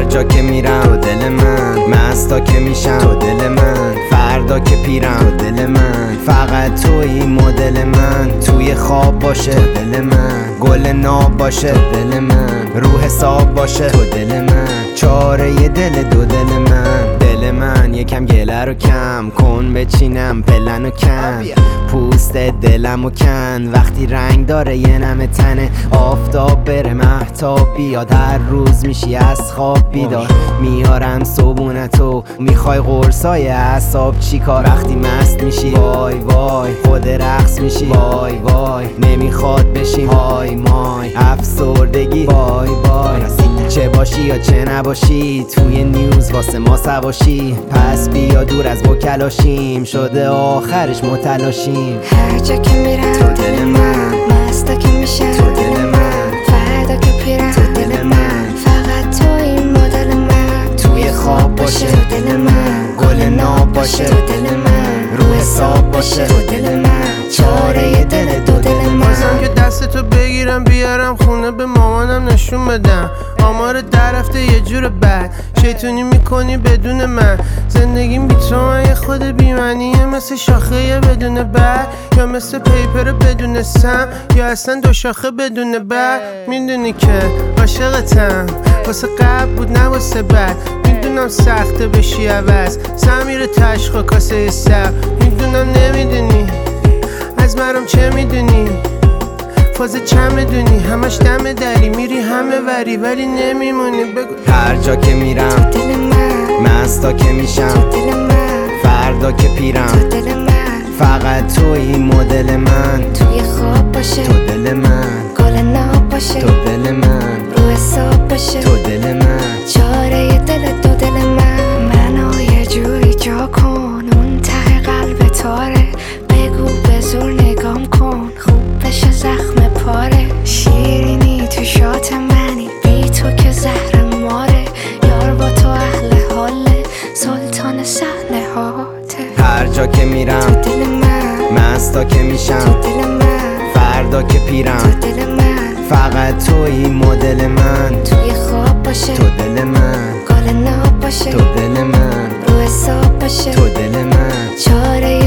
جا که میرم تو دل من، مستا که میشم تو دل من، فردا که پیرم تو دل من، فقط توی مدل من، توی خواب باشه تو دل من، گل ناب باشه تو دل من، روح حساب باشه تو دل من، چاره ی دل دو دل من. دل من یکم گله رو کم کن، بچینم پلن و کن، پوست دلم و کن، وقتی رنگ داره یه نم تنه، آفتاب بره مهتاب بیاد، هر روز میشی از خواب بیدار، میارم صبونتو، میخوای قرصای اعصاب چیکار، وقتی مست میشی وای وای خود رقص میشی وای وای، نمیخواد بشیم های مای، افسردگی وای وای، چه باشی یا چه نباشی توی نیوز واسه ما سواشی، پس بیا دور از بکلاشیم، شده آخرش متلاشیم. هر جا که میرم تو دل من، مستا که میشم تو دل من، فردا که پیرم تو دل من، فقط تو این مدل من، توی خواب باشه تو دل من، گل ناب باشه تو دل من، روح حساب باشه تو دل من، چاره ی دل دو دل من. بازم که دستتو بگیرم بیارم خونه به مامانم نشون بدم، آمار در رفته یه جور بد، شیطونی میکنی بدون من، زندگیم بی تو من یه خود بیمنیه، مثل شاخه یه بدون بر، یا مثل پیپر بدون سم، یا اصلا دو شاخه بدون بر. میدونی که عاشقتم، واسه قبل بود نه واسه بعد، میدونم سخته بشی عوض، سمیر تشخ کاسه سب، میدونم نمیدونی از مرم چه میدونی، فاز چه میدونی، همش دم دری، میری همه وری ولی نمیمونی. بگو هر جا که میرم تو دل من، مستا که میشم تو دل من، فردا که پیرم تو دل من، فقط توی مدل من، توی خواب باشه تو دل من، گل ناب باشه تو دل من، روح حساب باشه تو دل من، چاره ی دل دو دل من. منو یه جوری جا کن اون ته قلب تاره، بگو به زور نگام کن خوب بشه زخم پاره، شیرینی تو شات منی بی تو که زهر ماره، یار با تو اهل حاله سلطان صحنه هاته. هر جا که میرم تو دل من، مستا که میشم تو دل من، فردا که پیرم تو دل من، فقط توی مدل من، توی خواب باشه تو دل من، گل ناب باشه تو دل من، روح حساب باشه تو دل من، چاره